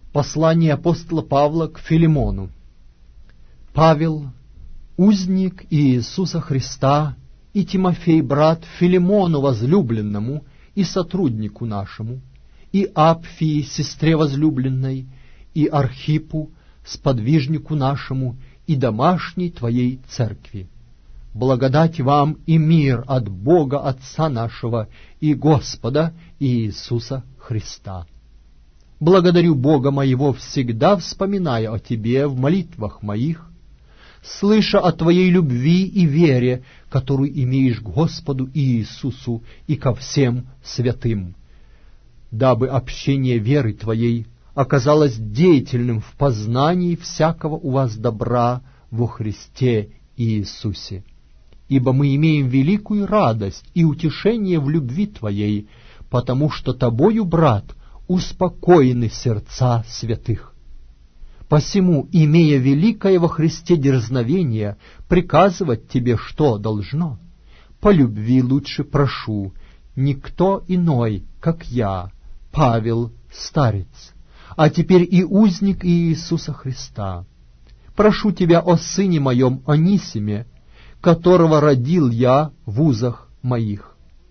Послание апостола Павла к Филимону. Павел, узник Иисуса Христа, и Тимофей, брат, Филимону возлюбленному и сотруднику нашему, и Апфии, сестре возлюбленной, и Архипу, сподвижнику нашему, и домашней твоей церкви. Благодать вам и мир от Бога Отца нашего и Господа Иисуса Христа. Благодарю Бога моего, всегда вспоминая о тебе в молитвах моих, слыша о твоей любви и вере, которую имеешь к Господу Иисусу и ко всем святым, дабы общение веры твоей оказалось деятельным в познании всякого у вас добра во Христе Иисусе. Ибо мы имеем великую радость и утешение в любви твоей, потому что тобою, брат, успокоены сердца святых. Посему, имея великое во Христе дерзновение, приказывать тебе, что должно, по любви лучше прошу, никто иной, как я, Павел, старец, а теперь и узник Иисуса Христа. Прошу тебя о сыне моем Онисиме, которого родил я в узах моих.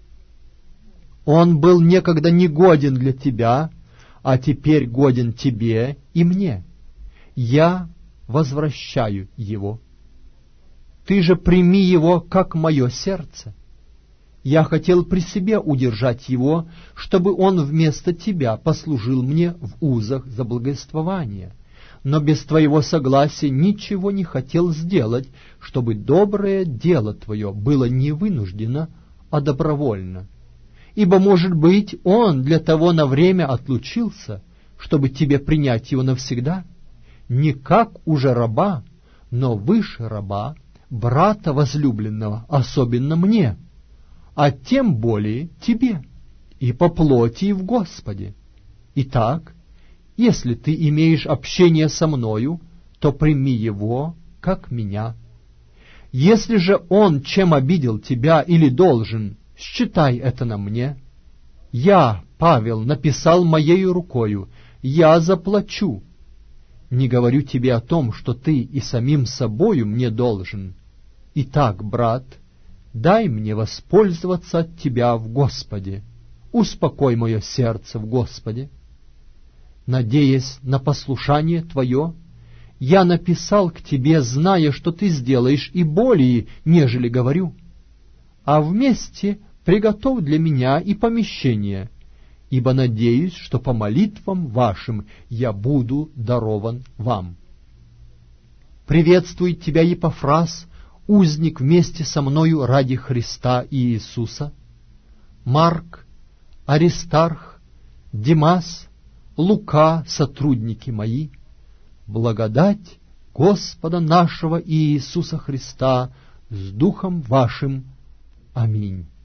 Он был некогда негоден для тебя, а теперь годен тебе и мне. Я возвращаю его. Ты же прими его, как мое сердце. Я хотел при себе удержать его, чтобы он вместо тебя послужил мне в узах за благовествование, но без твоего согласия ничего не хотел сделать, чтобы доброе дело твое было не вынуждено, а добровольно. Ибо, может быть, он для того на время отлучился, чтобы тебе принять его навсегда, не как уже раба, но выше раба, брата возлюбленного, особенно мне, а тем более тебе, и по плоти, и в Господе. Итак, если ты имеешь общение со мною, то прими его, как меня. Если же он чем обидел тебя или должен, считай это на мне. Я, Павел, написал моею рукою, я заплачу. Не говорю тебе о том, что ты и самим собою мне должен. Итак, брат, дай мне воспользоваться от тебя в Господе. Успокой мое сердце в Господе. Надеясь на послушание твое, я написал к тебе, зная, что ты сделаешь и более, нежели говорю. А вместе приготовь для меня и помещение, ибо надеюсь, что по молитвам вашим я буду дарован вам. Приветствует тебя Епафрас, узник вместе со мною ради Христа и Иисуса, Марк, Аристарх, Димас, Лука, сотрудники мои. Благодать Господа нашего Иисуса Христа с Духом вашим. Аминь.